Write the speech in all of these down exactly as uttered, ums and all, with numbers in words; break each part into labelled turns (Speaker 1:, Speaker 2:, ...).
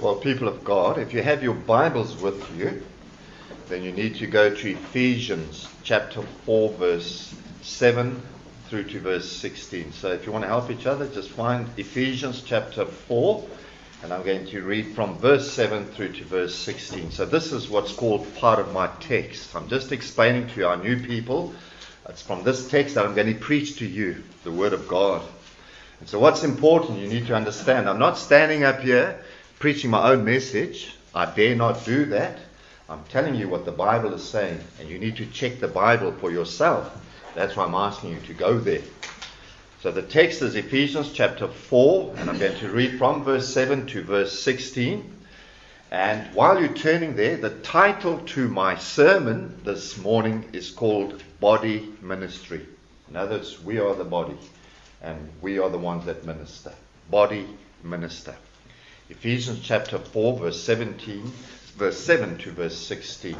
Speaker 1: Well, people of God, if you have your Bibles with you, then you need to go to Ephesians chapter four, verse seven through to verse sixteen. So if you want to help each other, just find Ephesians chapter four, and I'm going to read from verse seven through to verse sixteen. So this is what's called part of my text. I'm just explaining to our new people. It's from this text that I'm going to preach to you, the Word of God. And so what's important, you need to understand, I'm not standing up here preaching my own message. I dare not do that. I'm telling you what the Bible is saying, and you need to check the Bible for yourself. That's why I'm asking you to go there. So the text is Ephesians chapter four, and I'm going to read from verse seven to verse sixteen. And while you're turning there, the title to my sermon this morning is called Body Ministry. In other words, we are the body, and we are the ones that minister. Body minister. Ephesians chapter four, verse seventeen, verse seven to verse sixteen.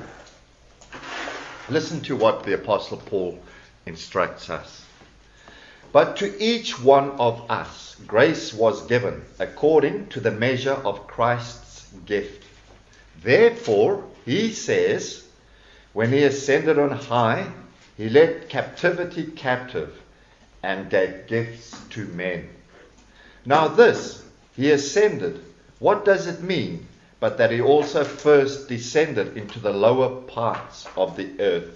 Speaker 1: Listen to what the Apostle Paul instructs us. But to each one of us grace was given according to the measure of Christ's gift. Therefore, he says, when he ascended on high, he led captivity captive and gave gifts to men. Now this, he ascended, what does it mean? But that he also first descended into the lower parts of the earth.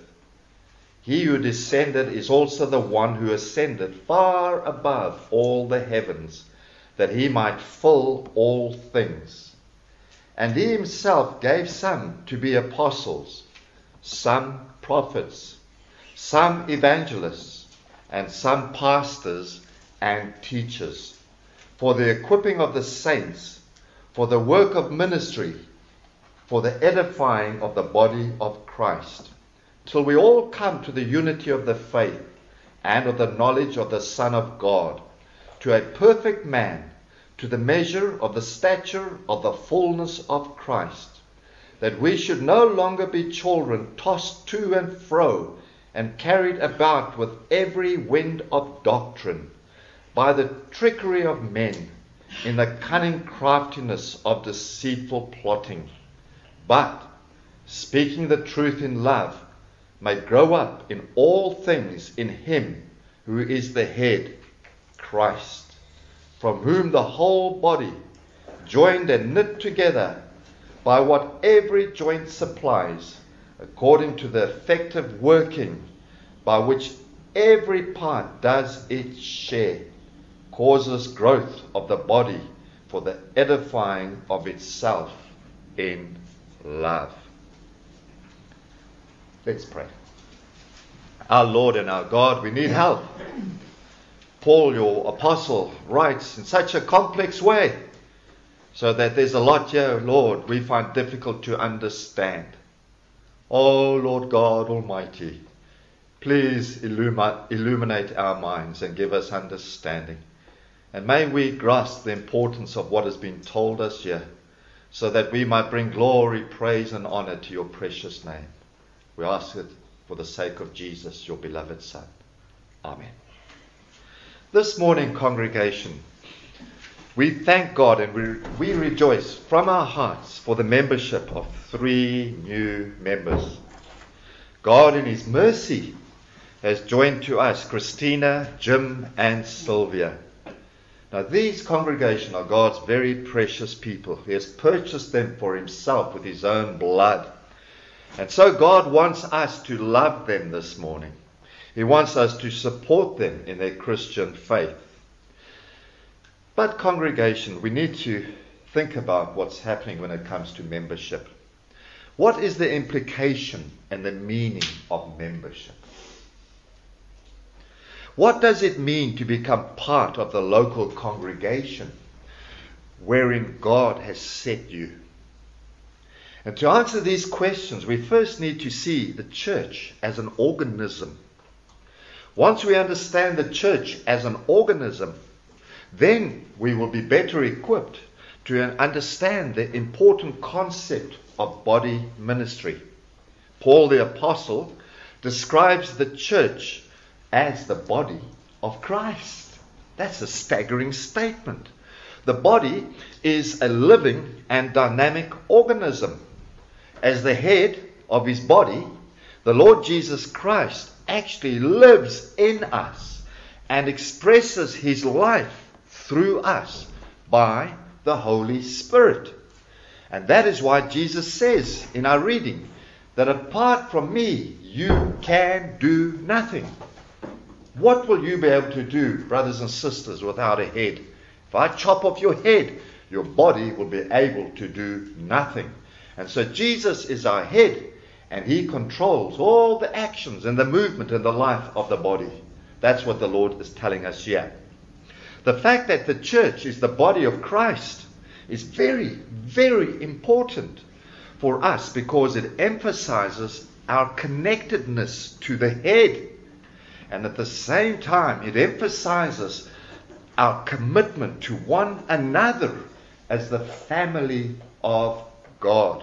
Speaker 1: He who descended is also the one who ascended far above all the heavens, that he might fill all things. And he himself gave some to be apostles, some prophets, some evangelists, and some pastors and teachers, for the equipping of the saints, for the work of ministry, for the edifying of the body of Christ, till we all come to the unity of the faith and of the knowledge of the Son of God, to a perfect man, to the measure of the stature of the fullness of Christ, that we should no longer be children tossed to and fro and carried about with every wind of doctrine, by the trickery of men, in the cunning craftiness of deceitful plotting, but, speaking the truth in love, may grow up in all things in him who is the head, Christ, from whom the whole body, joined and knit together by what every joint supplies, according to the effective working by which every part does its share, causes growth of the body for the edifying of itself in love. Let's pray. Our Lord and our God, we need help. Paul, your apostle, writes in such a complex way, so that there's a lot here, Lord, we find difficult to understand. Oh, Lord God Almighty, please illumi- illuminate our minds and give us understanding. And may we grasp the importance of what has been told us here, so that we might bring glory, praise, and honor to your precious name. We ask it for the sake of Jesus, your beloved Son. Amen. This morning, congregation, we thank God and we, we rejoice from our hearts for the membership of three new members. God, in his mercy, has joined to us Christina, Jim, and Sylvia. Now, these congregation are God's very precious people. He has purchased them for himself with his own blood. And so God wants us to love them this morning. He wants us to support them in their Christian faith. But congregation, we need to think about what's happening when it comes to membership. What is the implication and the meaning of membership? What does it mean to become part of the local congregation wherein God has set you? And to answer these questions, we first need to see the church as an organism. Once we understand the church as an organism, then we will be better equipped to understand the important concept of body ministry. Paul the Apostle describes the church as the body of Christ. That's a staggering statement. The body is a living and dynamic organism. As the head of his body, the Lord Jesus Christ actually lives in us and expresses his life through us by the Holy Spirit. And that is why Jesus says in our reading that apart from me, you can do nothing. What will you be able to do, brothers and sisters, without a head? If I chop off your head, your body will be able to do nothing. And so Jesus is our head, and he controls all the actions and the movement and the life of the body. That's what the Lord is telling us here. The fact that the church is the body of Christ is very, very important for us because it emphasizes our connectedness to the head. And at the same time, it emphasizes our commitment to one another as the family of God.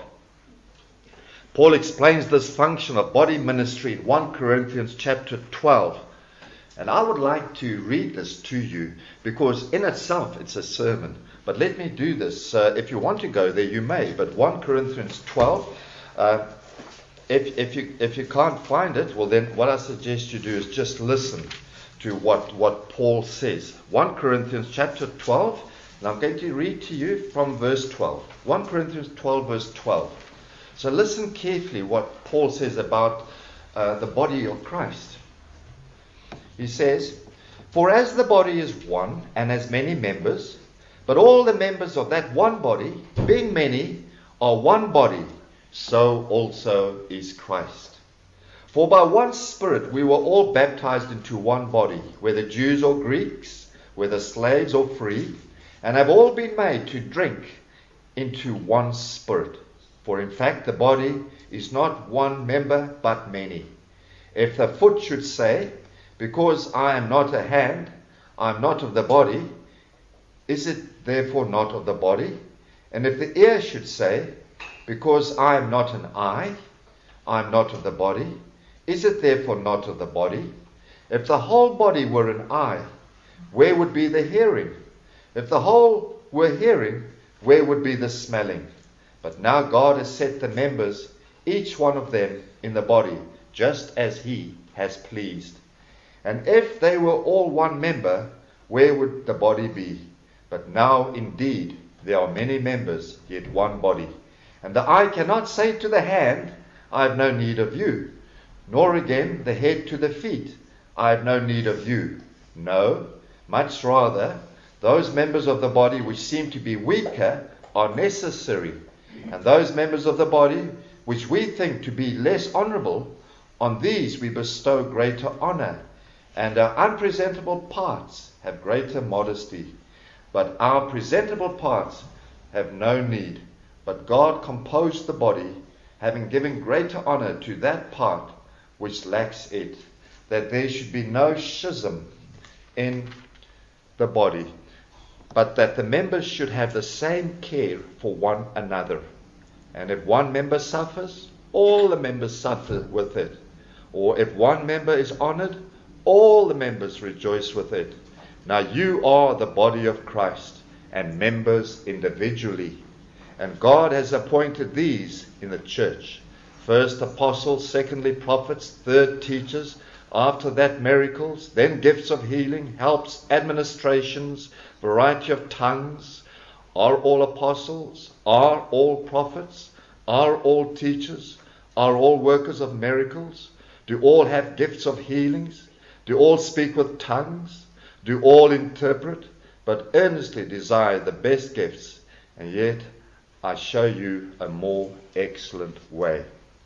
Speaker 1: Paul explains this function of body ministry in First Corinthians chapter twelve. And I would like to read this to you because in itself it's a sermon. But let me do this. Uh, if you want to go there, you may. But First Corinthians twelve, uh, if, if, you, if you can't find it, well then what I suggest you do is just listen to what, what Paul says. First Corinthians chapter twelve, and I'm going to read to you from verse twelve. First Corinthians twelve, verse twelve. So listen carefully what Paul says about uh, the body of Christ. He says, "For as the body is one and has many members, but all the members of that one body, being many, are one body, so also is Christ. For by one Spirit we were all baptized into one body, whether Jews or Greeks, whether slaves or free, and have all been made to drink into one Spirit. For in fact the body is not one member, but many. If the foot should say, because I am not a hand, I am not of the body, is it therefore not of the body? And if the ear should say, because I am not an eye, I am not of the body, is it therefore not of the body? If the whole body were an eye, where would be the hearing? If the whole were hearing, where would be the smelling? But now God has set the members, each one of them, in the body, just as he has pleased. And if they were all one member, where would the body be? But now indeed there are many members, yet one body. And the eye cannot say to the hand, I have no need of you, nor again the head to the feet, I have no need of you. No, much rather, those members of the body which seem to be weaker are necessary, and those members of the body which we think to be less honorable, on these we bestow greater honor, and our unpresentable parts have greater modesty. But our presentable parts have no need. But God composed the body, having given greater honor to that part which lacks it, that there should be no schism in the body, but that the members should have the same care for one another. And if one member suffers, all the members suffer with it. Or if one member is honored, all the members rejoice with it. Now you are the body of Christ, and members individually. And God has appointed these in the church: first apostles, secondly prophets, third teachers, after that miracles, then gifts of healing, helps, administrations, variety of tongues. Are all apostles? Are all prophets? Are all teachers? Are all workers of miracles? Do all have gifts of healings? Do all speak with tongues? Do all interpret? But earnestly desire the best gifts, and yet I show you a more excellent way.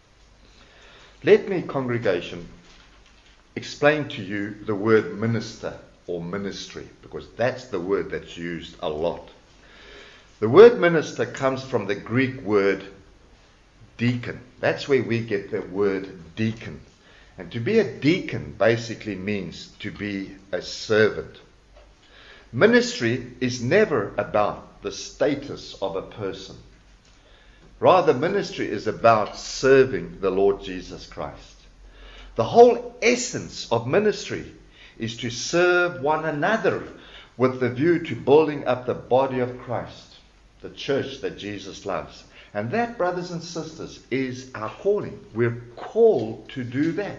Speaker 1: Let me, congregation, explain to you the word minister or ministry, because that's the word that's used a lot. The word minister comes from the Greek word deacon. That's where we get the word deacon. And to be a deacon basically means to be a servant. Ministry is never about the status of a person. Rather, ministry is about serving the Lord Jesus Christ. The whole essence of ministry is to serve one another with the view to building up the body of Christ, the church that Jesus loves. And that, brothers and sisters, is our calling. We're called to do that.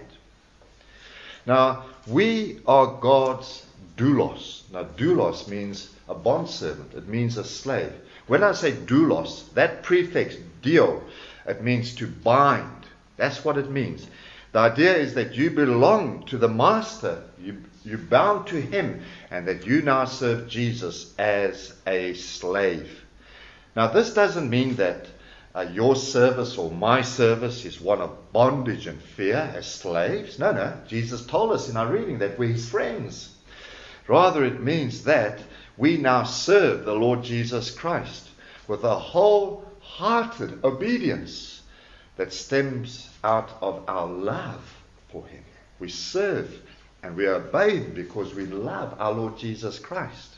Speaker 1: Now, we are God's doulos. Now, doulos means a bondservant. It means a slave. When I say doulos, that prefix, dio, it means to bind. That's what it means. The idea is that you belong to the master. You, you're bound to him, and that you now serve Jesus as a slave. Now, this doesn't mean that uh, your service or my service is one of bondage and fear as slaves. No, no. Jesus told us in our reading that we're his friends. Rather, it means that we now serve the Lord Jesus Christ with a wholehearted obedience that stems out of our love for him. We serve and we obey him because we love our Lord Jesus Christ.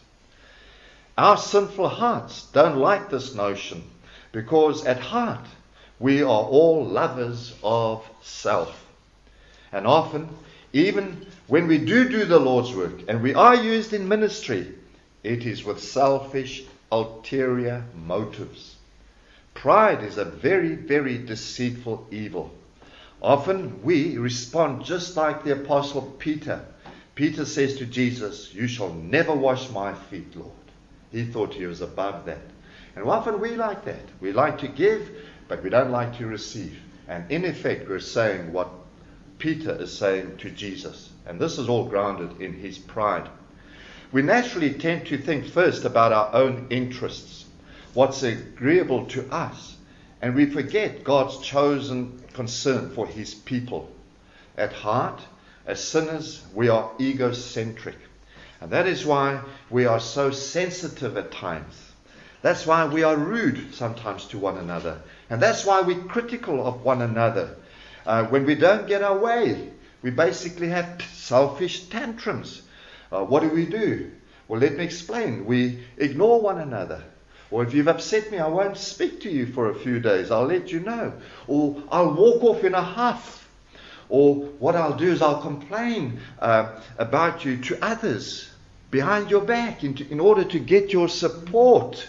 Speaker 1: Our sinful hearts don't like this notion because at heart we are all lovers of self. And often, even when we do do the Lord's work and we are used in ministry, it is with selfish, ulterior motives. Pride is a very, very deceitful evil. Often we respond just like the Apostle Peter. Peter says to Jesus, "You shall never wash my feet, Lord." He thought he was above that. And often we like that. We like to give, but we don't like to receive. And in effect, we're saying what Peter is saying to Jesus. And this is all grounded in his pride. We naturally tend to think first about our own interests, what's agreeable to us, and we forget God's chosen concern for his people. At heart, as sinners, we are egocentric. And that is why we are so sensitive at times. That's why we are rude sometimes to one another. And that's why we're critical of one another. Uh, when we don't get our way, we basically have selfish tantrums. Uh, what do we do? Well, let me explain. We ignore one another. Or if you've upset me, I won't speak to you for a few days. I'll let you know. Or I'll walk off in a huff. Or what I'll do is I'll complain uh, about you to others behind your back in, to, in order to get your support.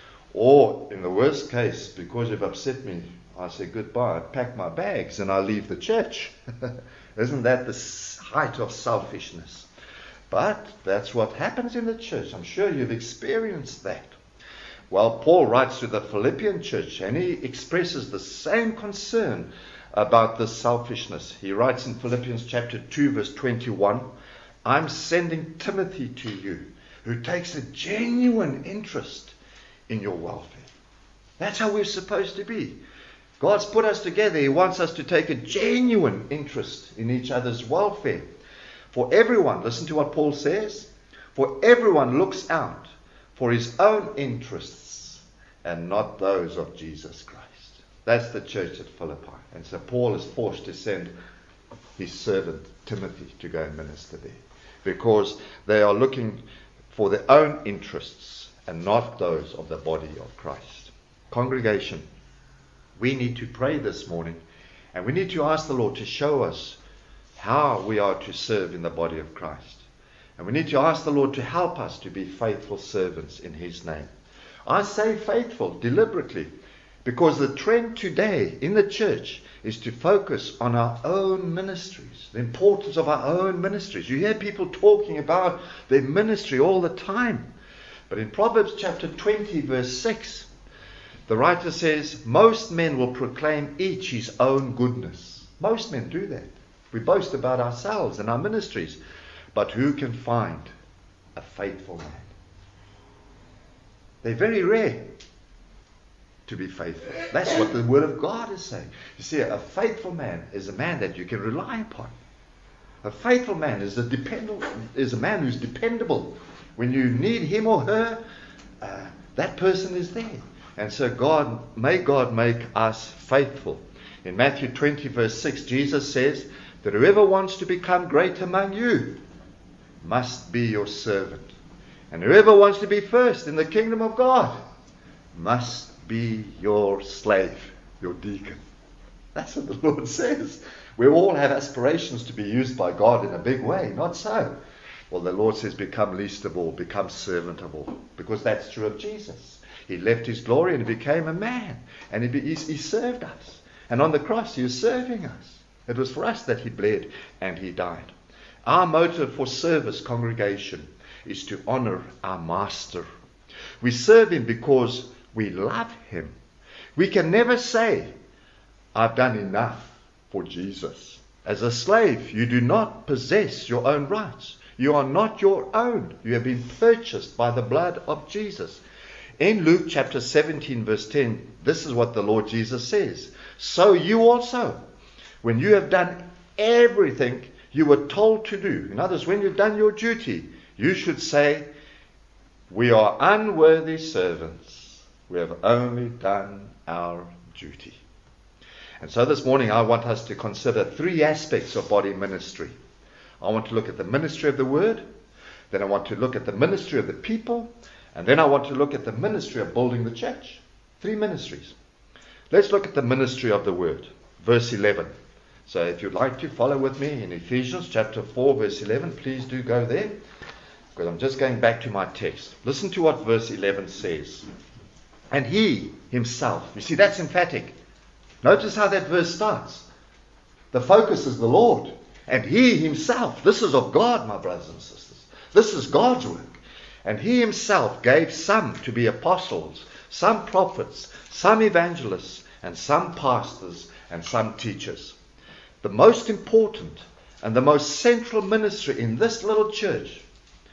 Speaker 1: Or in the worst case, because you've upset me, I say goodbye, I pack my bags and I leave the church. Isn't that the height of selfishness? But that's what happens in the church. I'm sure you've experienced that. Well, Paul writes to the Philippian church and he expresses the same concern about this selfishness. He writes in Philippians chapter two, verse twenty-one, "I'm sending Timothy to you, who takes a genuine interest in your welfare." That's how we're supposed to be. God's put us together. He wants us to take a genuine interest in each other's welfare. For everyone, listen to what Paul says, for everyone looks out for his own interests and not those of Jesus Christ. That's the church at Philippi. And so Paul is forced to send his servant Timothy to go and minister there, because they are looking for their own interests and not those of the body of Christ. Congregation, we need to pray this morning, and we need to ask the Lord to show us how we are to serve in the body of Christ. And we need to ask the Lord to help us to be faithful servants in his name. I say faithful deliberately, because the trend today in the church is to focus on our own ministries, the importance of our own ministries. You hear people talking about their ministry all the time. But in Proverbs chapter twenty, verse six, the writer says, most men will proclaim each his own goodness. Most men do that. We boast about ourselves and our ministries. But who can find a faithful man? They're very rare to be faithful. That's what the Word of God is saying. You see, a faithful man is a man that you can rely upon. A faithful man is a dependable, is a man who's dependable. When you need him or her, uh, that person is there. And so God, may God make us faithful. In Matthew twenty, verse six, Jesus says that whoever wants to become great among you must be your servant. And whoever wants to be first in the kingdom of God must be your slave, your deacon. That's what the Lord says. We all have aspirations to be used by God in a big way. Not so. Well, the Lord says, become least of all, become servant of all, because that's true of Jesus. He left his glory and he became a man, and he, be, he, he served us. And on the cross, he was serving us. It was for us that he bled and he died. Our motive for service, congregation, is to honor our master. We serve him because we love him. We can never say, I've done enough for Jesus. As a slave, you do not possess your own rights. You are not your own. You have been purchased by the blood of Jesus. In Luke chapter seventeen, verse ten, this is what the Lord Jesus says. So you also, when you have done everything you were told to do, in other words, when you've done your duty, you should say, we are unworthy servants. We have only done our duty. And so this morning I want us to consider three aspects of body ministry. I want to look at the ministry of the word, then I want to look at the ministry of the people, and then I want to look at the ministry of building the church. Three ministries. Let's look at the ministry of the word. Verse eleven. So if you'd like to follow with me in Ephesians chapter four, verse eleven, please do go there, because I'm just going back to my text. Listen to what verse eleven says. And he himself, you see, that's emphatic. Notice how that verse starts. The focus is the Lord. And he himself, this is of God, my brothers and sisters. This is God's work. And he himself gave some to be apostles, some prophets, some evangelists, and some pastors, and some teachers. The most important and the most central ministry in this little church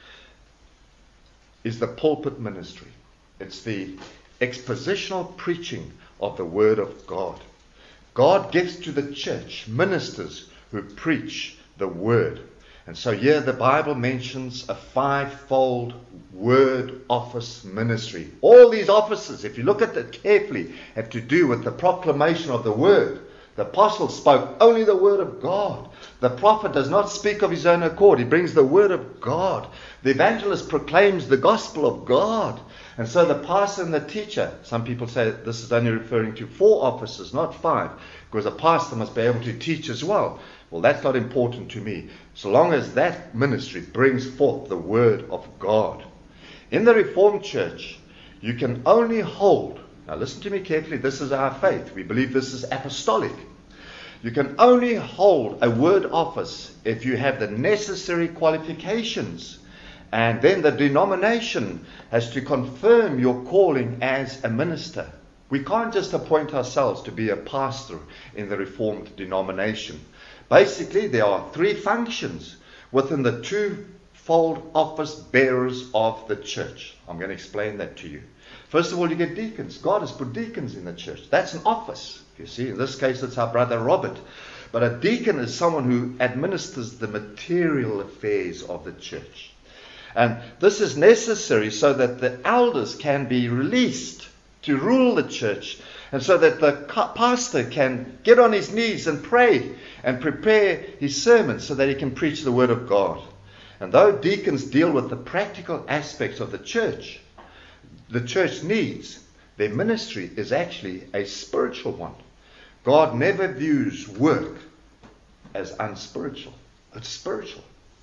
Speaker 1: is the pulpit ministry. It's the expositional preaching of the Word of God. God gives to the church ministers who preach the Word. And so here the Bible mentions a fivefold word office ministry. All these offices, if you look at it carefully, have to do with the proclamation of the Word. The apostle spoke only the Word of God. The prophet does not speak of his own accord. He brings the Word of God. The evangelist proclaims the gospel of God. And so the pastor and the teacher, some people say this is only referring to four offices, not five, because a pastor must be able to teach as well. Well, that's not important to me, so long as that ministry brings forth the Word of God. In the Reformed Church, you can only hold, now listen to me carefully, this is our faith. We believe this is apostolic. You can only hold a word office if you have the necessary qualifications. And then the denomination has to confirm your calling as a minister. We can't just appoint ourselves to be a pastor in the Reformed denomination. Basically, there are three functions within the twofold office bearers of the church. I'm going to explain that to you. First of all, you get deacons. God has put deacons in the church. That's an office. You see, in this case, it's our brother Robert. But a deacon is someone who administers the material affairs of the church. And this is necessary so that the elders can be released to rule the church, and so that the pastor can get on his knees and pray and prepare his sermon so that he can preach the Word of God. And though deacons deal with the practical aspects of the church, the church needs, their ministry is actually a spiritual one. God never views work as unspiritual. It's spiritual.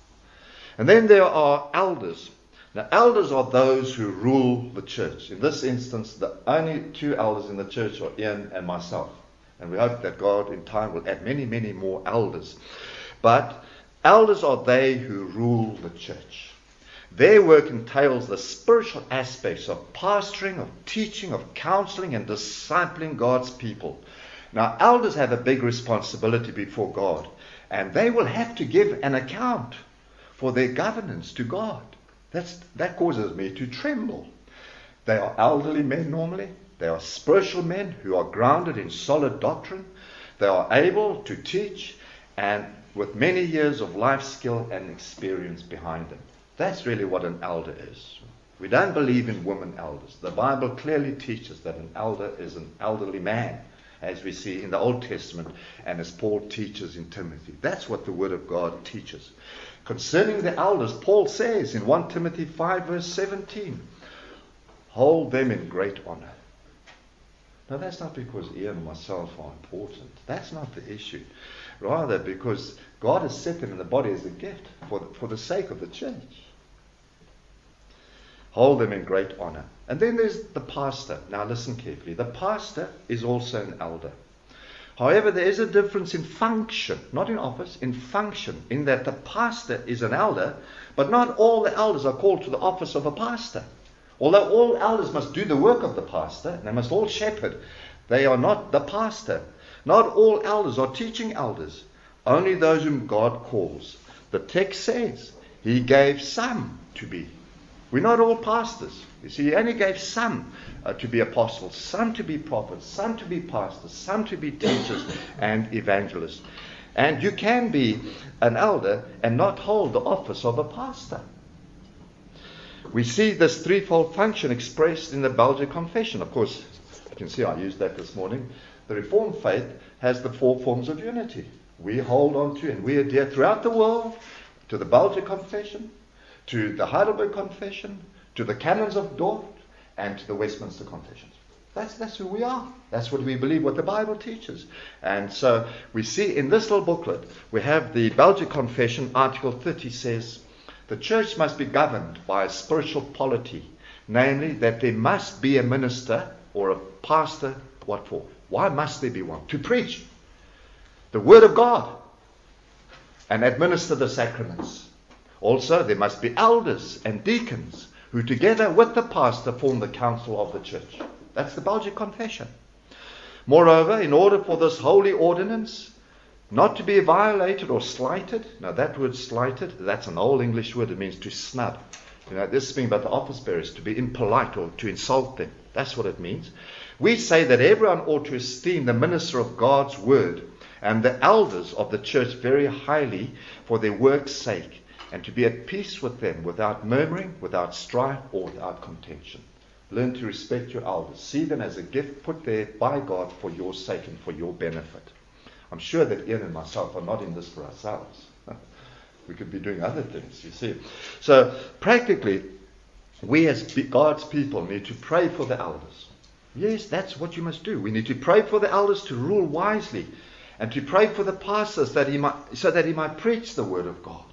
Speaker 1: And then there are elders. Now, elders are those who rule the church. In this instance, the only two elders in the church are Ian and myself. And we hope that God in time will add many, many more elders. But elders are they who rule the church. Their work entails the spiritual aspects of pastoring, of teaching, of counseling, and discipling God's people. Now, elders have a big responsibility before God, and they will have to give an account for their governance to God. That's, that causes me to tremble. They are elderly men normally. They are spiritual men who are grounded in solid doctrine. They are able to teach, and with many years of life skill and experience behind them. That's really what an elder is. We don't believe in women elders. The Bible clearly teaches that an elder is an elderly man, as we see in the Old Testament and as Paul teaches in Timothy. That's what the Word of God teaches. Concerning the elders, Paul says in First Timothy five verse seventeen, hold them in great honor. No, that's not because Ian and myself are important. That's not the issue. Rather, because God has set them in the body as a gift for the, for the sake of the church. Hold them in great honor. And then there's the pastor. Now listen carefully. The pastor is also an elder. However, there is a difference in function, not in office, in function, in that the pastor is an elder, but not all the elders are called to the office of a pastor. Although all elders must do the work of the pastor, and they must all shepherd, they are not the pastor. Not all elders are teaching elders, only those whom God calls. The text says, He gave some to be. We're not all pastors. You see, He only gave some uh, to be apostles, some to be prophets, some to be pastors, some to be teachers and evangelists. And you can be an elder and not hold the office of a pastor. We see this threefold function expressed in the Belgian Confession. Of course, you can see I used that this morning. The Reformed faith has the four forms of unity. We hold on to and we adhere throughout the world to the Belgian Confession, to the Heidelberg Confession, to the Canons of Dort, and to the Westminster Confessions. That's, that's who we are. That's what we believe, what the Bible teaches. And so we see in this little booklet, we have the Belgian Confession, Article thirty says, the church must be governed by a spiritual polity, namely that there must be a minister or a pastor. What for? Why must there be one? To preach the Word of God and administer the sacraments. Also, there must be elders and deacons who together with the pastor form the council of the church. That's the Belgian Confession. Moreover, in order for this holy ordinance not to be violated or slighted. Now that word slighted, that's an old English word. It means to snub. You know, this thing about the office bearers, to be impolite or to insult them. That's what it means. We say that everyone ought to esteem the minister of God's word and the elders of the church very highly for their work's sake, and to be at peace with them without murmuring, without strife, or without contention. Learn to respect your elders. See them as a gift put there by God for your sake and for your benefit. I'm sure that Ian and myself are not in this for ourselves. We could be doing other things, you see. So, practically, we as God's people need to pray for the elders. Yes, that's what you must do. We need to pray for the elders to rule wisely, and to pray for the pastors that he might, so that he might preach the word of God.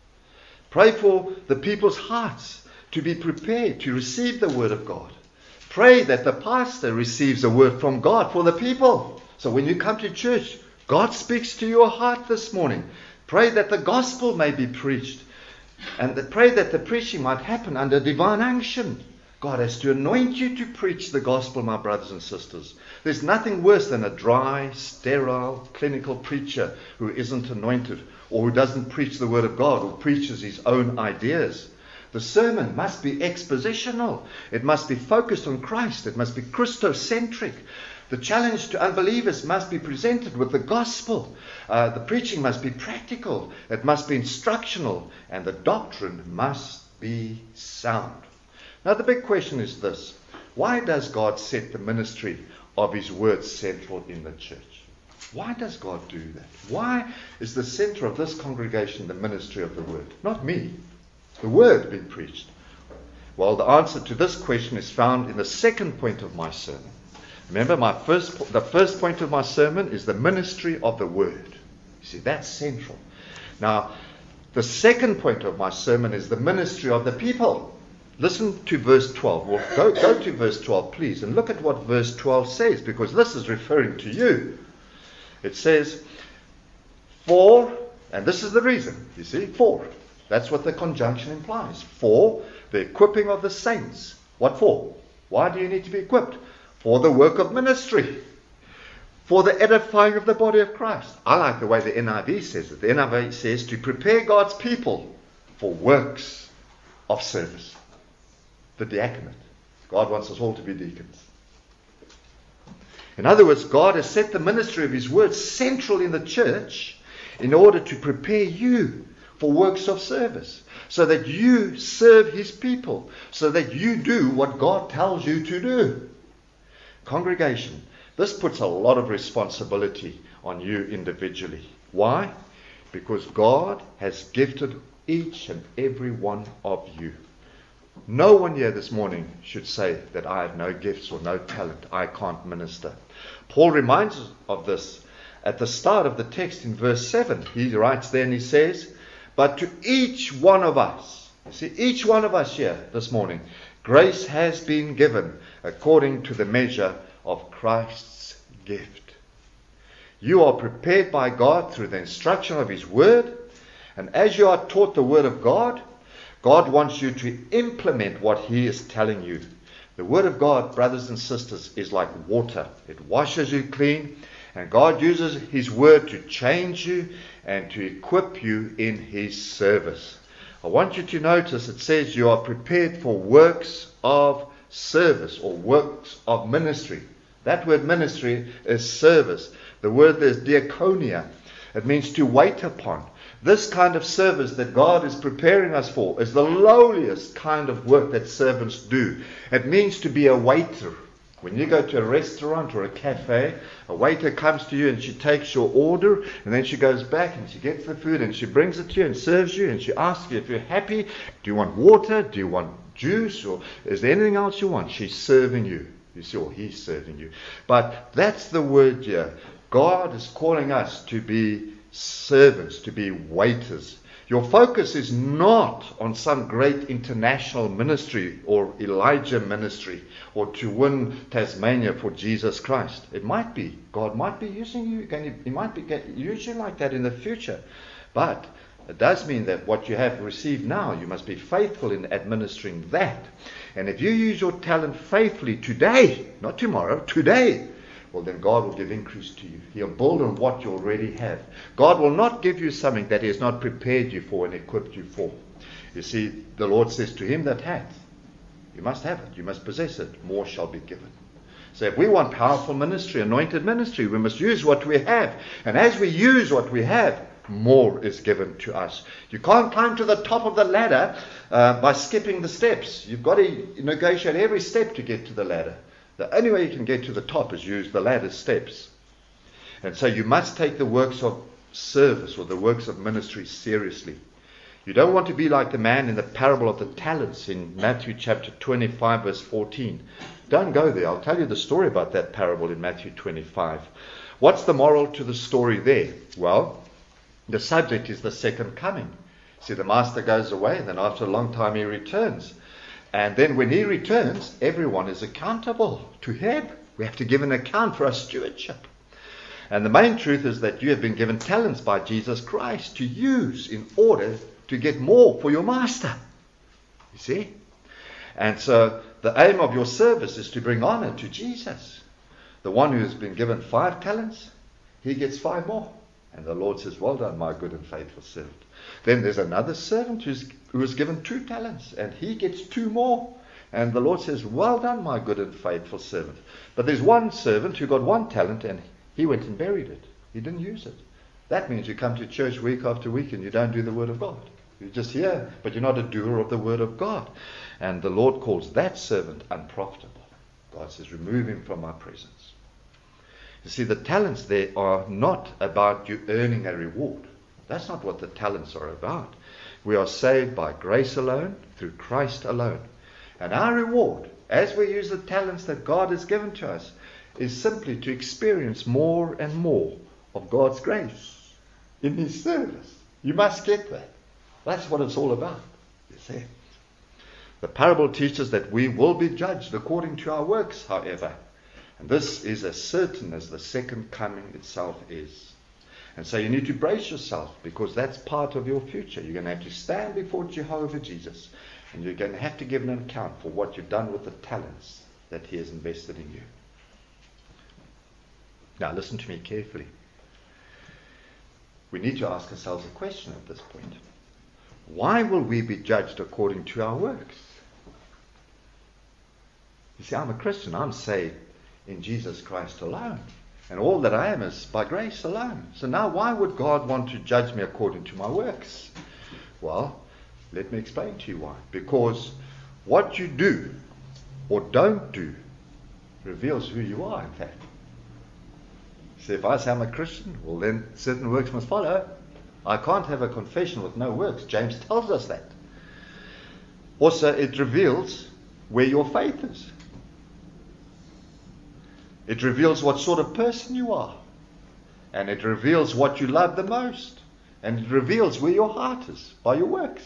Speaker 1: Pray for the people's hearts to be prepared to receive the word of God. Pray that the pastor receives a word from God for the people. So when you come to church, God speaks to your heart this morning. Pray that the gospel may be preached, and that pray that the preaching might happen under divine unction. God has to anoint you to preach the gospel, my brothers and sisters. There's nothing worse than a dry, sterile, clinical preacher who isn't anointed, or who doesn't preach the word of God, or preaches his own ideas. The sermon must be expositional. It must be focused on Christ. It must be Christocentric. The challenge to unbelievers must be presented with the gospel. Uh, the preaching must be practical. It must be instructional. And the doctrine must be sound. Now the big question is this. Why does God set the ministry of His word central in the church? Why does God do that? Why is the center of this congregation the ministry of the word? Not me. The word being preached. Well, the answer to this question is found in the second point of my sermon. Remember, my first, the first point of my sermon is the ministry of the word. You see, that's central. Now, the second point of my sermon is the ministry of the people. Listen to verse twelve. Well, go, go to verse twelve, please, and look at what verse twelve says, because this is referring to you. It says, for, and this is the reason, you see, for. That's what the conjunction implies. For the equipping of the saints. What for? Why do you need to be equipped? For the work of ministry. For the edifying of the body of Christ. I like the way the N I V says it. The N I V says to prepare God's people for works of service. The diaconate. God wants us all to be deacons. In other words, God has set the ministry of His word central in the church in order to prepare you for works of service, so that you serve His people, so that you do what God tells you to do. Congregation, this puts a lot of responsibility on you individually. Why? Because God has gifted each and every one of you No one here this morning should say that I have no gifts or no talent. I can't minister. Paul reminds us of this at the start of the text in verse seven. He writes there and he says, but to each one of us, see, each one of us here this morning, grace has been given according to the measure of Christ's gift. You are prepared by God through the instruction of His Word, and as you are taught the Word of God, God wants you to implement what He is telling you. The Word of God, brothers and sisters, is like water. It washes you clean, and God uses His Word to change you and to equip you in His service. I want you to notice it says you are prepared for works of service or works of ministry. That word ministry is service. The word there is diakonia. It means to wait upon. This kind of service that God is preparing us for is the lowliest kind of work that servants do. It means to be a waiter. When you go to a restaurant or a cafe, a waiter comes to you and she takes your order, and then she goes back and she gets the food and she brings it to you and serves you, and she asks you if you're happy. Do you want water? Do you want juice? Or is there anything else you want? She's serving you. You see, or He's serving you. But that's the word here. God is calling us to be servants, to be waiters. Your focus is not on some great international ministry or Elijah ministry or to win Tasmania for Jesus Christ. It might be. God might be using you. He might be using you like that in the future. But it does mean that what you have received now, you must be faithful in administering that. And if you use your talent faithfully today, not tomorrow, today, well, then God will give increase to you. He'll build on what you already have. God will not give you something that He has not prepared you for and equipped you for. You see, the Lord says to him that hath, you must have it, you must possess it, more shall be given. So if we want powerful ministry, anointed ministry, we must use what we have. And as we use what we have, more is given to us. You can't climb to the top of the ladder uh, by skipping the steps. You've got to negotiate every step to get to the ladder. The only way you can get to the top is use the ladder steps. And so you must take the works of service or the works of ministry seriously. You don't want to be like the man in the parable of the talents in Matthew chapter twenty-five verse fourteen. Don't go there. I'll tell you the story about that parable in Matthew twenty-five. What's the moral to the story there? Well, the subject is the second coming. See, the master goes away, and then after a long time he returns. And then when he returns, everyone is accountable to him. We have to give an account for our stewardship. And the main truth is that you have been given talents by Jesus Christ to use in order to get more for your master. You see? And so the aim of your service is to bring honor to Jesus. The one who has been given five talents, he gets five more. And the Lord says, well done, my good and faithful servant. Then there's another servant who's, who was given two talents, and he gets two more. And the Lord says, well done, my good and faithful servant. But there's one servant who got one talent, and he went and buried it. He didn't use it. That means you come to church week after week, and you don't do the Word of God. You're just here, but you're not a doer of the Word of God. And the Lord calls that servant unprofitable. God says, remove him from my presence. You see, the talents there are not about you earning a reward. That's not what the talents are about. We are saved by grace alone, through Christ alone. And our reward, as we use the talents that God has given to us, is simply to experience more and more of God's grace in His service. You must get that. That's what it's all about. You see. The parable teaches that we will be judged according to our works, however. And this is as certain as the second coming itself is. And so you need to brace yourself, because that's part of your future. You're going to have to stand before Jehovah Jesus, and you're going to have to give an account for what you've done with the talents that He has invested in you. Now listen to me carefully. We need to ask ourselves a question at this point. Why will we be judged according to our works? You see, I'm a Christian. I'm saved in Jesus Christ alone. And all that I am is by grace alone. So now why would God want to judge me according to my works? Well, let me explain to you why. Because what you do or don't do reveals who you are, in fact. So if I say I'm a Christian, well then certain works must follow. I can't have a confession with no works. James tells us that. Also, it reveals where your faith is. It reveals what sort of person you are. And it reveals what you love the most. And it reveals where your heart is by your works.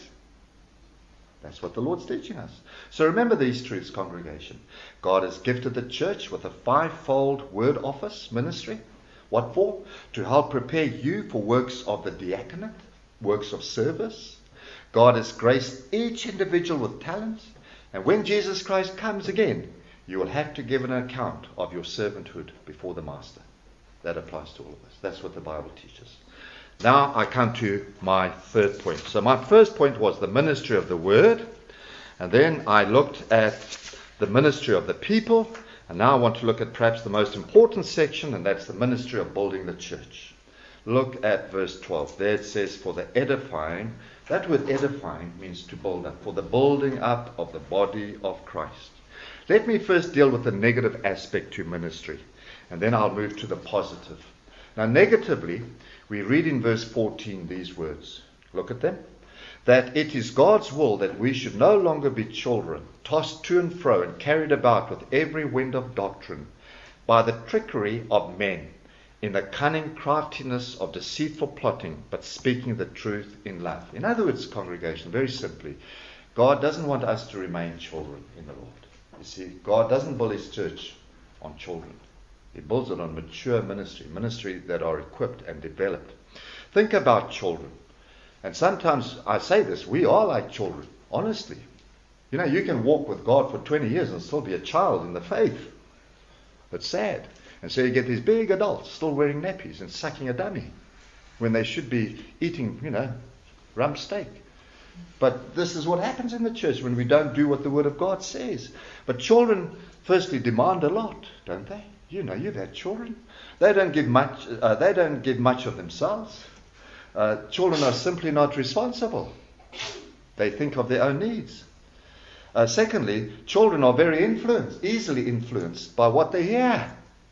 Speaker 1: That's what the Lord's teaching us. So remember these truths, congregation. God has gifted the church with a fivefold word office ministry. What for? To help prepare you for works of the diaconate, works of service. God has graced each individual with talents. And when Jesus Christ comes again, you will have to give an account of your servanthood before the Master. That applies to all of us. That's what the Bible teaches. Now I come to my third point. So my first point was the ministry of the Word. And then I looked at the ministry of the people. And now I want to look at perhaps the most important section, and that's the ministry of building the church. Look at verse twelve. There it says, for the edifying. That word edifying means to build up. For the building up of the body of Christ. Let me first deal with the negative aspect to ministry. And then I'll move to the positive. Now negatively, we read in verse fourteen these words. Look at them. That it is God's will that we should no longer be children, tossed to and fro and carried about with every wind of doctrine, by the trickery of men, in the cunning craftiness of deceitful plotting, but speaking the truth in love. In other words, congregation, very simply, God doesn't want us to remain children in the Lord. You see, God doesn't build his church on children. He builds it on mature ministry, ministry that are equipped and developed. Think about children. And sometimes I say this, we are like children, honestly. You know, you can walk with God for twenty years and still be a child in the faith. It's sad. And so you get these big adults still wearing nappies and sucking a dummy when they should be eating, you know, rump steak. But this is what happens in the church when we don't do what the Word of God says. But children, firstly, demand a lot, don't they? You know, you've had children. They don't give much. Uh, they don't give much of themselves. Uh, children are simply not responsible. They think of their own needs. Uh, secondly, children are very influenced, easily influenced by what they hear.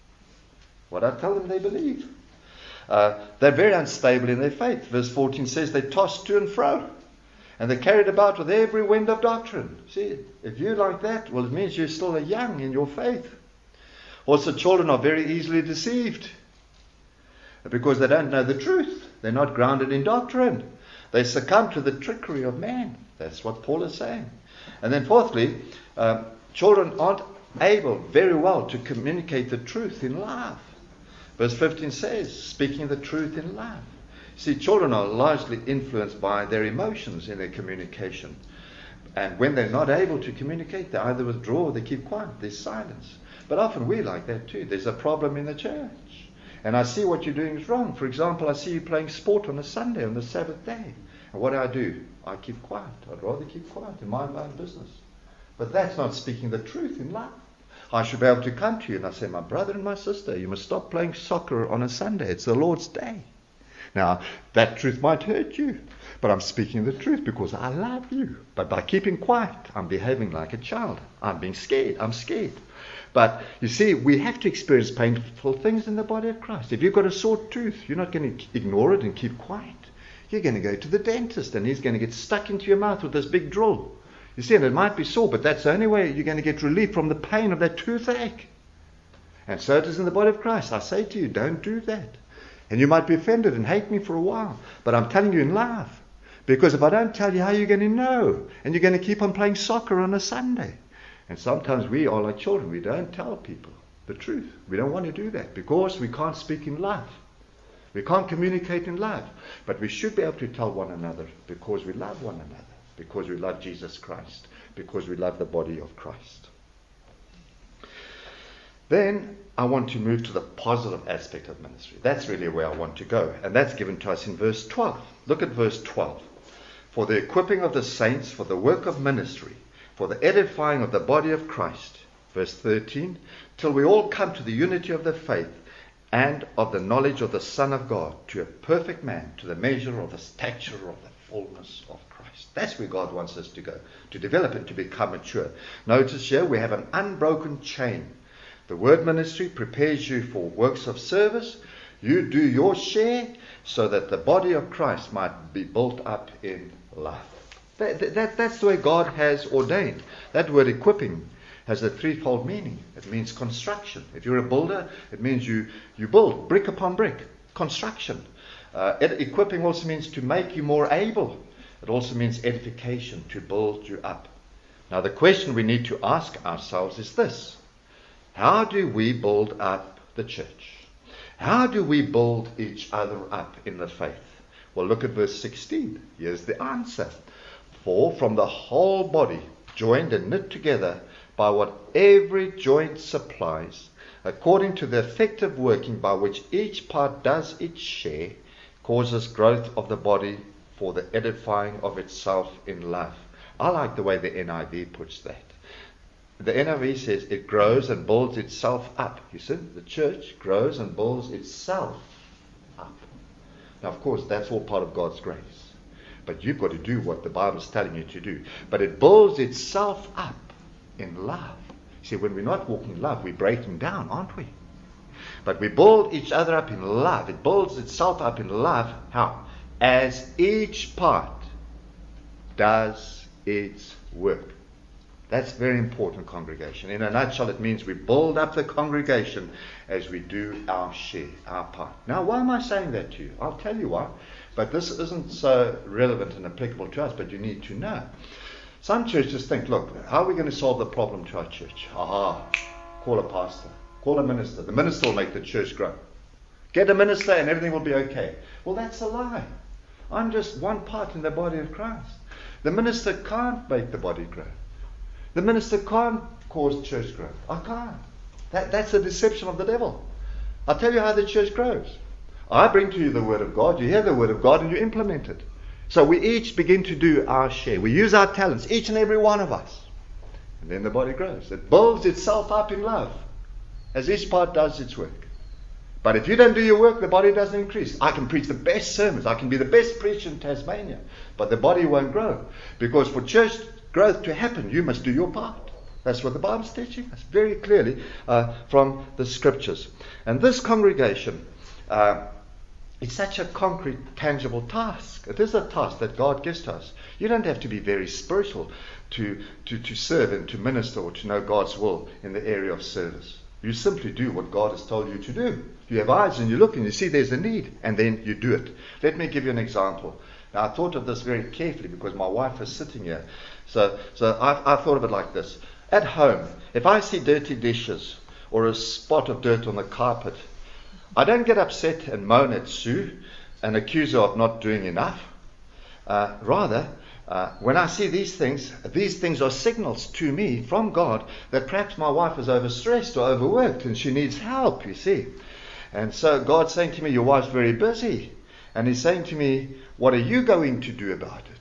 Speaker 1: What I tell them, they believe. Uh, they're very unstable in their faith. Verse fourteen says they toss to and fro. And they're carried about with every wind of doctrine. See, if you're like that, well, it means you're still young in your faith. Also, children are very easily deceived because they don't know the truth. They're not grounded in doctrine. They succumb to the trickery of man. That's what Paul is saying. And then fourthly, um, children aren't able very well to communicate the truth in love. Verse fifteen says, speaking the truth in love. See, children are largely influenced by their emotions in their communication. And when they're not able to communicate, they either withdraw or they keep quiet. There's silence. But often we're like that too. There's a problem in the church. And I see what you're doing is wrong. For example, I see you playing sport on a Sunday, on the Sabbath day. And what do I do? I keep quiet. I'd rather keep quiet and mind my own business. But that's not speaking the truth in love. I should be able to come to you and I say, my brother and my sister, you must stop playing soccer on a Sunday. It's the Lord's day. Now, that truth might hurt you, but I'm speaking the truth because I love you. But by keeping quiet, I'm behaving like a child. I'm being scared. I'm scared. But you see, we have to experience painful things in the body of Christ. If you've got a sore tooth, you're not going to ignore it and keep quiet. You're going to go to the dentist and he's going to get stuck into your mouth with this big drill. You see, and it might be sore, but that's the only way you're going to get relief from the pain of that toothache. And so it is in the body of Christ. I say to you, don't do that. And you might be offended and hate me for a while. But I'm telling you in love. Because if I don't tell you, how are you going to know? And you're going to keep on playing soccer on a Sunday. And sometimes we are like children. We don't tell people the truth. We don't want to do that because we can't speak in love. We can't communicate in love. But we should be able to tell one another because we love one another. Because we love Jesus Christ. Because we love the body of Christ. Then I want to move to the positive aspect of ministry. That's really where I want to go. And that's given to us in verse twelve. Look at verse twelve. For the equipping of the saints, for the work of ministry, for the edifying of the body of Christ. Verse thirteen. Till we all come to the unity of the faith and of the knowledge of the Son of God, to a perfect man, to the measure of the stature of the fullness of Christ. That's where God wants us to go, to develop and to become mature. Notice here we have an unbroken chain. The word ministry prepares you for works of service. You do your share so that the body of Christ might be built up in love. That, that, that's the way God has ordained. That word equipping has a threefold meaning. It means construction. If you're a builder, it means you, you build brick upon brick. Construction. Uh, ed- equipping also means to make you more able. It also means edification, to build you up. Now the question we need to ask ourselves is this. How do we build up the church? How do we build each other up in the faith? Well, look at verse sixteen. Here's the answer. For from the whole body, joined and knit together by what every joint supplies, according to the effective working by which each part does its share, causes growth of the body for the edifying of itself in love. I like the way the N I V puts that. The N I V says it grows and builds itself up. You see, the church grows and builds itself up. Now, of course, that's all part of God's grace. But you've got to do what the Bible's telling you to do. But it builds itself up in love. See, when we're not walking in love, we're breaking down, aren't we? But we build each other up in love. It builds itself up in love. How? As each part does its work. That's very important, congregation. In a nutshell, it means we build up the congregation as we do our share, our part. Now, why am I saying that to you? I'll tell you why. But this isn't so relevant and applicable to us, but you need to know. Some churches think, look, how are we going to solve the problem to our church? Aha, call a pastor, call a minister. The minister will make the church grow. Get a minister and everything will be okay. Well, that's a lie. I'm just one part in the body of Christ. The minister can't make the body grow. The minister can't cause church growth. I can't. That, that's a deception of the devil. I'll tell you how the church grows. I bring to you the word of God. You hear the word of God and you implement it. So we each begin to do our share. We use our talents, each and every one of us. And then the body grows. It builds itself up in love as each part does its work. But if you don't do your work, the body doesn't increase. I can preach the best sermons. I can be the best preacher in Tasmania. But the body won't grow. Because for church growth to happen, you must do your part. That's what the Bible's teaching us very clearly uh, from the scriptures. And this congregation, uh, it's such a concrete, tangible task. It is a task that God gives to us. You don't have to be very spiritual to, to, to serve and to minister or to know God's will in the area of service. You simply do what God has told you to do. You have eyes and you look and you see there's a need, and then you do it. Let me give you an example. Now, I thought of this very carefully because my wife is sitting here. So, so I, I thought of it like this. At home, if I see dirty dishes or a spot of dirt on the carpet, I don't get upset and moan at Sue and accuse her of not doing enough. Uh, rather, uh, when I see these things, these things are signals to me from God that perhaps my wife is overstressed or overworked and she needs help, you see. And so God's saying to me, your wife's very busy. And He's saying to me, what are you going to do about it?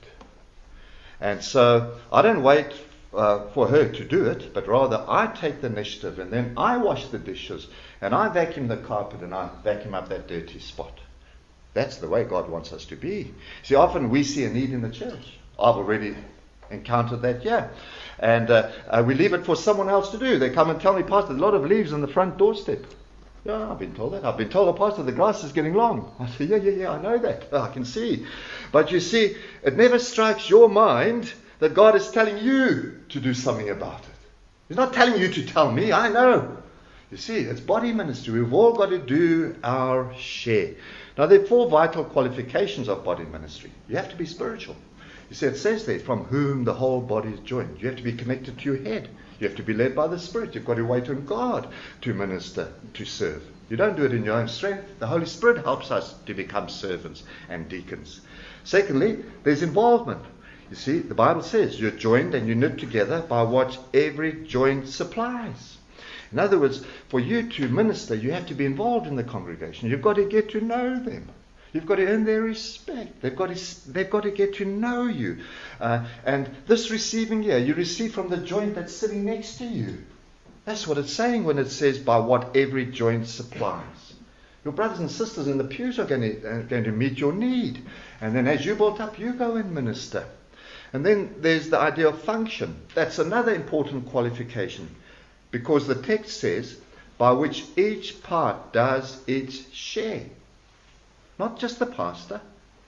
Speaker 1: And so I don't wait uh, for her to do it, but rather I take the initiative and then I wash the dishes and I vacuum the carpet and I vacuum up that dirty spot. That's the way God wants us to be. See, often we see a need in the church. I've already encountered that, yeah. And uh, uh, we leave it for someone else to do. They come and tell me, Pastor, a lot of leaves on the front doorstep. Yeah, I've been told that. I've been told, oh, Pastor, the grass is getting long. I say, yeah, yeah, yeah, I know that. I can see. But you see, it never strikes your mind that God is telling you to do something about it. He's not telling you to tell me. I know. You see, it's body ministry. We've all got to do our share. Now, there are four vital qualifications of body ministry. You have to be spiritual. You see, it says there, from whom the whole body is joined. You have to be connected to your head. You have to be led by the Spirit. You've got to wait on God to minister, to serve. You don't do it in your own strength. The Holy Spirit helps us to become servants and deacons. Secondly, there's involvement. You see, the Bible says you're joined and you're knit together by what every joint supplies. In other words, for you to minister, you have to be involved in the congregation. You've got to get to know them. You've got to earn their respect. They've got to, they've got to get to know you. Uh, and this receiving here, you receive from the joint that's sitting next to you. That's what it's saying when it says, by what every joint supplies. Your brothers and sisters in the pews are going to, are going to meet your need. And then as you build up, you go and minister. And then there's the idea of function. That's another important qualification. Because the text says, by which each part does its share. Not just the pastor,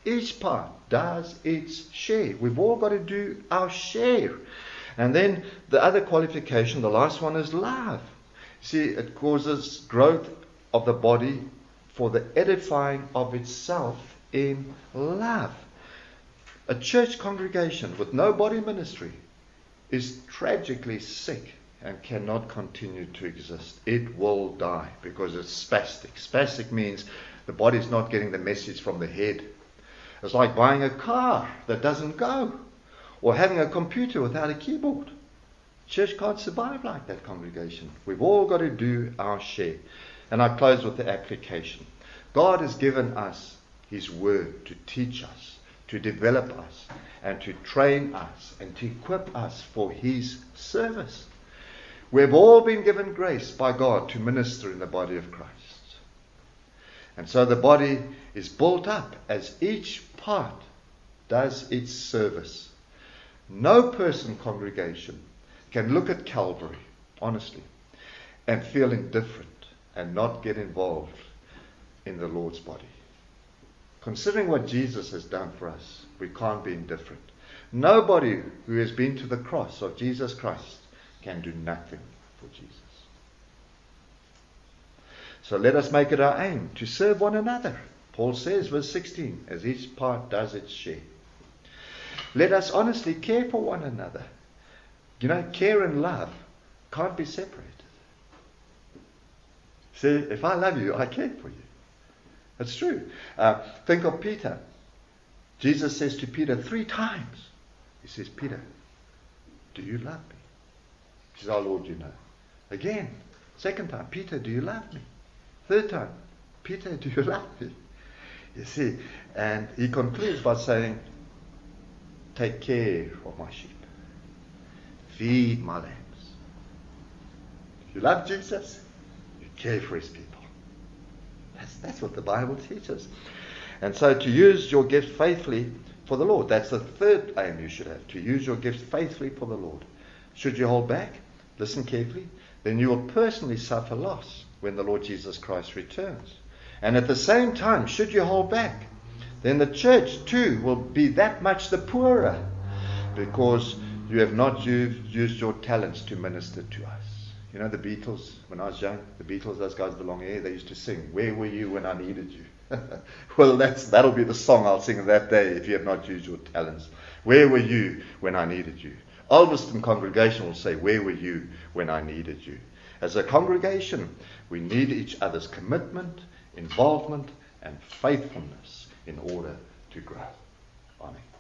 Speaker 1: Each part does its share. We've all got to do our share. And then the other qualification, the last one, is love. See, it causes growth of the body for the edifying of itself in love. A church congregation with no body ministry is tragically sick and cannot continue to exist. It will die because it's spastic. Spastic means the body's not getting the message from the head. It's like buying a car that doesn't go, or having a computer without a keyboard. Church can't survive like that, congregation. We've all got to do our share. And I close with the application. God has given us His Word to teach us, to develop us, and to train us, and to equip us for His service. We've all been given grace by God to minister in the body of Christ. And so the body is built up as each part does its service. No person, congregation, can look at Calvary, honestly, and feel indifferent and not get involved in the Lord's body. Considering what Jesus has done for us, we can't be indifferent. Nobody who has been to the cross of Jesus Christ can do nothing for Jesus. So let us make it our aim to serve one another. Paul says, verse sixteen, as each part does its share. Let us honestly care for one another. You know, care and love can't be separated. See, if I love you, I care for you. That's true. Uh, think of Peter. Jesus says to Peter three times, He says, Peter, do you love me? He says, oh Lord, you know. Again, second time, Peter, do you love me? Third time, Peter, do you love me? You see, and he concludes by saying, take care of my sheep. Feed my lambs. If you love Jesus, you care for His people. That's, that's what the Bible teaches. And so to use your gifts faithfully for the Lord. That's the third aim you should have. To use your gifts faithfully for the Lord. Should you hold back, listen carefully, then you will personally suffer loss when the Lord Jesus Christ returns. And at the same time, should you hold back, then the church too will be that much the poorer, because you have not used, used your talents to minister to us. You know the Beatles, when I was young, the Beatles, those guys with the long hair, they used to sing, where were you when I needed you? Well, that's that'll be the song I'll sing that day if you have not used your talents. Where were you when I needed you? Ulverston congregation will say, where were you when I needed you? As a congregation, we need each other's commitment, involvement, and faithfulness in order to grow. Amen.